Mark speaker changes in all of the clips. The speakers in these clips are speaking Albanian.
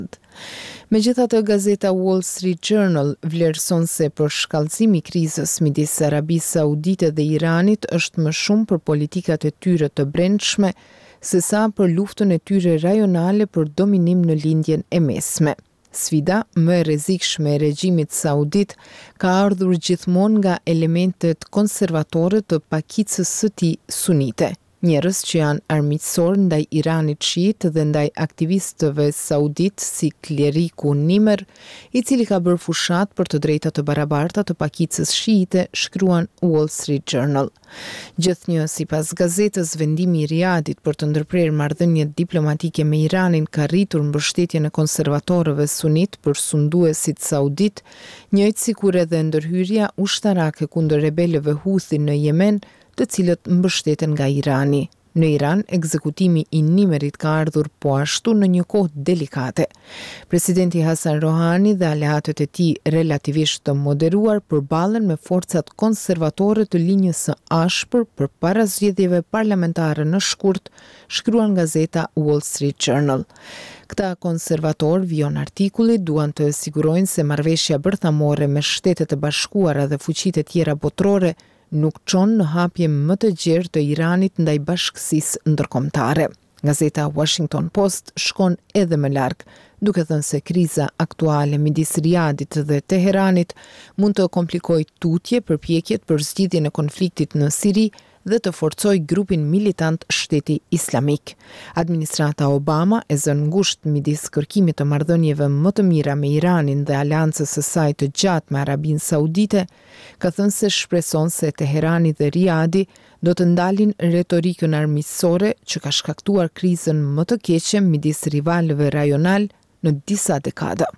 Speaker 1: Megjithatë, gazeta Wall Street Journal vlerëson se për shkallëzimi i krizës midis Arabisë Saudite dhe Iranit është më shumë për politikat e tyre të brendshme sesa për luftën e tyre rajonale për dominim në lindjen e mesme. Sfida më e rrezikshme e regjimit saudit ka ardhur gjithmonë nga elementet konservatore të pakicës së tij sunite. Njerëz që janë armiqësor ndaj Iranit shiit dhe ndaj aktivistëve saudit si kleriku Nimr, i cili ka bërë fushat për të drejtat të barabarta të pakicës shiite, shkruan Wall Street Journal. Gjithnjë sipas gazetës, vendimi i Riyadit për të ndërprerë marrëdhënie diplomatike me Iranin ka rritur mbështetjen e konservatorëve sunit për sunduesit saudit, njëjtë sikur edhe ndërhyrja ushtarake kundër rebelëve Houthi në Yemen, të cilët mbështeten nga Irani. Në Iran, ekzekutimi i Nimrit ka ardhur po ashtu në një kohë delikate. Presidenti Hasan Rohani dhe aleatët e tij relativisht të moderuar përballen me forcat konservatore të linjës së ashpër përpara zgjedhjeve parlamentare në shkurt, shkruan gazeta Wall Street Journal. Këta konservator, vijon artikulli, duan të sigurojnë se marrëveshja bërthamore me Shtetet e Bashkuara dhe fuqitë e tjera botërore nuk çon në hapje më të gjerë të Iranit ndaj bashkësisë ndërkombëtare. Gazeta Washington Post shkon edhe më larg, duke thënë se kriza aktuale midis Riyadit dhe Teheranit mund të komplikojë tutje përpjekjet për zgjidhjen e konfliktit në Siri dhe të forcoj grupin militant Shteti Islamik. Administrata Obama e zën ngushtë midis kërkimit të marrëdhënieve më të mira me Iranin dhe aleancës së saj të gjatë me Arabinë Saudite, ka thënë se shpreson se Teherani dhe Riyadi do të ndalin retorikën armiqësore që ka shkaktuar krizën më të keqe midis rivalëve rajonal në disa dekada.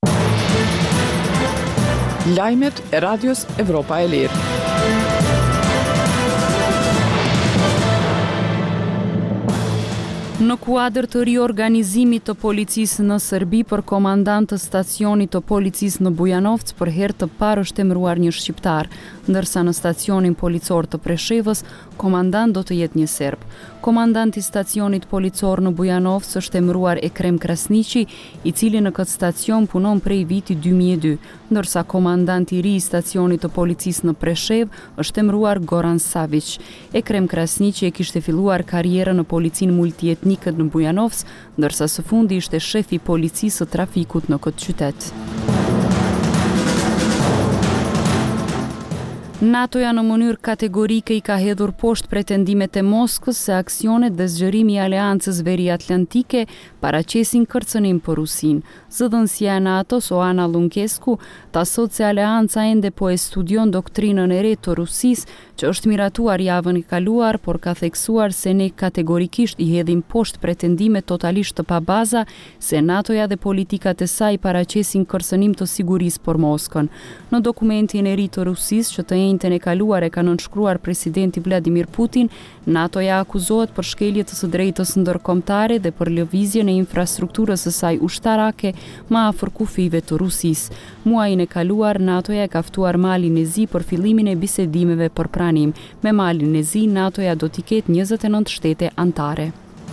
Speaker 2: Lajmet e Radios Evropa e Lirë.
Speaker 3: Në kuadër të riorganizimit të policisë në Serbi për komandant të stacionit të policisë në Bujanovc, për herë të parë është emëruar një shqiptar, ndërsa në stacionin policor të Preshevës, komandant do të jetë një serb. Komandanti i stacionit policor në Bujanovc është emëruar Ekrem Krasniqi, i cili në këtë stacion punon prej vitit 2002, ndërsa komandanti i ri i stacionit të policisë në Preshev është emëruar Goran Savić. Ekrem Krasniqi e kishte filluar karrierën në policinë multietnike në Bujanovc, ndërsa së fundi ishte shef i policisë së trafikut në këtë qytet. NATO-ja në mënyrë kategorike i ka hedhur poshtë pretendimet e Moskës se aksionet dhe zgjerimi i aleancës veriatlantike paraqesin kërcënim për Rusinë. Zëdhënësia e NATO-s Oana Lunkescu ta sot se aleanca ende po e studion doktrinën e re të Rusisë, që është miratuar javën e kaluar, por ka theksuar se ne kategorikisht i hedhim poshtë pretendimet totalisht të pabaza se NATO-ja dhe politikat e saj paraqesin kërcënim të sigurisë për Moskën. Në dokumentin e ri të Rusisë që të njëjtën e kaluar e ka nënshkruar presidenti Vladimir Putin, NATO-ja akuzohet për shkelje të së drejtës ndërkombëtare dhe për lëvizjen e infrastrukturës së saj ushtarake më afër kufive të Rusisë. Muajin e kaluar, NATO-ja e ka ftuar Malin e Zi për fillimin e bisedimeve për pranim. Me Malin e Zi, NATO-ja do t'i ketë 29 shtete anëtare.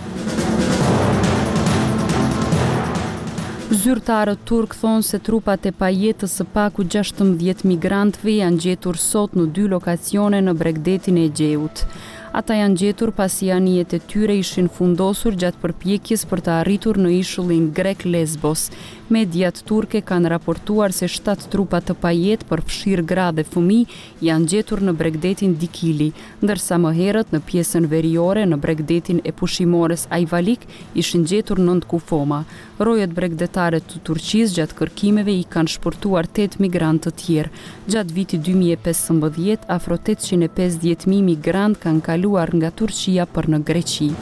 Speaker 3: Zyrtarët turk thonë se trupat e pajetës së paku 16 migrantëve janë gjetur sot në 2 lokacione në Bregdetin e Egjeut. Ata janë gjetur pasi anijet e tyre ishin fundosur gjatë përpjekjes për të arritur në ishullin grek Lesbos. Mediat turke kanë raportuar se 7 trupa të pajet për fshirë gra dhe fëmijë janë gjetur në Bregdetin Dikili, ndërsa më herët në pjesën veriore në Bregdetin e pushimores Ajvalik ishin gjetur 9 kufoma. Rojet bregdetare të Turqisë gjatë kërkimeve i kanë shpërtuar 8 migrantë të tjerë. Gjatë vitit 2015, afro 850.000 migrantë kanë kaluar nga Turqia për në Greqi.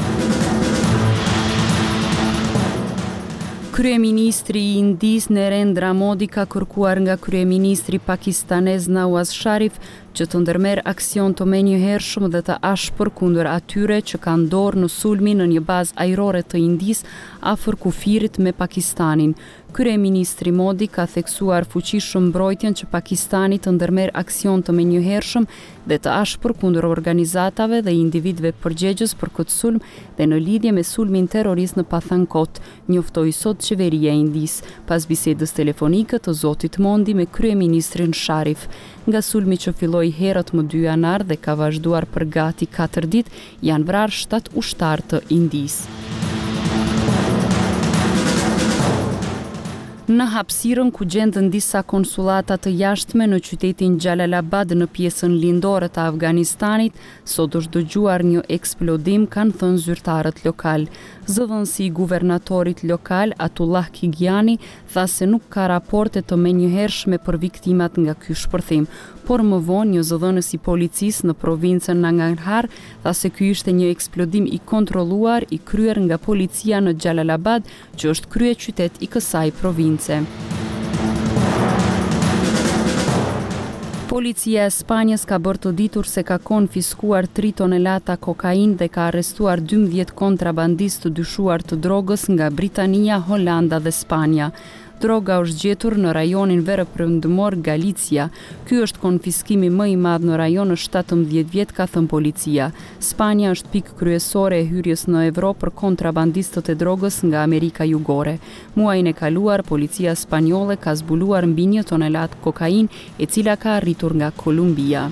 Speaker 3: Kryeministri i Indisë Narendra Modi ka kërkuar nga kryeministri pakistanez Nawaz Sharif që të ndërmerr aksion të menjëhershëm dhe të ashpër kundër atyre që kanë dorë në sulmin në një bazë ajrore të Indisë afër kufirit me Pakistanin. Kryeministri Modi ka theksuar fuqishëm mbrojtjen që Pakistani të ndërmerr aksion të menjëhershëm dhe të ashpër kundër organizatave dhe individëve përgjegjës për këtë sulm dhe në lidhje me sulmin terrorist në Pathankot, njoftoi sot qeveria e Indisë pas bisedës telefonike të zotit Modi me kryeministrin Sharif. Nga sulmi që filloi herët më 2 janar dhe ka vazhduar për gati 4 ditë, janë vrarë 7 ushtarë të Indisë. Në hapësirën ku gjendën disa konsulata të jashtme në qytetin Jalalabad në pjesën lindore të Afganistanit, sot është dëgjuar një eksplodim, kanë thënë zyrtarët lokal. Zëdhënësi i guvernatorit lokal, Atullah Kigiani, tha se nuk ka raporte të menjëhershme për viktimat nga ky shpërthim, por më vonë një zëdhënës i policisë në provincën Nangarhar tha se ky ishte një eksplodim i kontrolluar i kryer nga policia në Jalalabad, që është kryeqytet i kësaj province. Policia e Spanjës ka bërë të ditur se ka konfiskuar 3 tonelata kokain dhe ka arrestuar 12 kontrabandistë të dyshuar të drogës nga Britania, Holanda dhe Spanja. Droga është gjetur në rajonin veriprendimor Galicia. Ky është konfiskimi më i madh në rajon në 17 vjet, ka thënë policia. Spanja është pikë kryesore e hyrjes në Evropë për kontrabandistët e drogës nga Amerika Jugore. Muajin e kaluar, policia spanjolle ka zbuluar mbi 1 tonelat kokain, e cila ka arritur nga Kolumbia.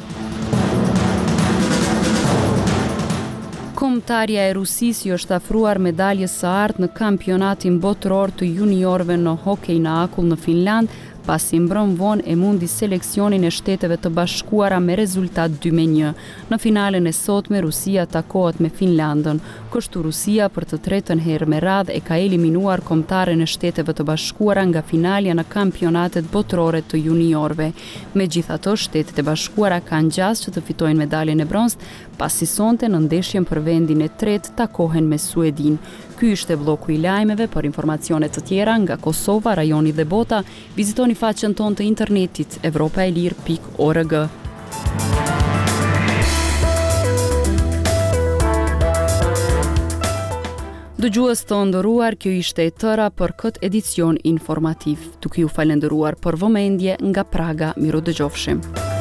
Speaker 3: Kombëtarja e Rusisë i është afruar medaljes së artë në kampionatin botëror të juniorëve në hokej në akull në Finland, pasi mbrëm vonë e mundi seleksionin e Shteteve të Bashkuara me rezultat 2-1. Në finalen e sotme Rusia takohet me Finlandën. Kështu Rusia për të tretën herë me radhë e ka eliminuar kombëtaren e Shteteve të Bashkuara nga finalja në kampionatet botërore të juniorëve. Megjithatë, Shtetet e Bashkuara kanë gjas që të fitojnë medaljen e bronzë, pasi sonte në ndeshjen për vendin e tretë takohen me Suedin. Ky ishte bloku i lajmeve. Për informacione të tjera nga Kosova, rajoni dhe bota, vizitoni faqen tonë të internetit evropaelir.org. Dëgjues të nderuar, kjo ishte e tëra për këtë edicion informativ. Duke ju falendëruar për vëmendje nga Praga, miru dëgjofshim.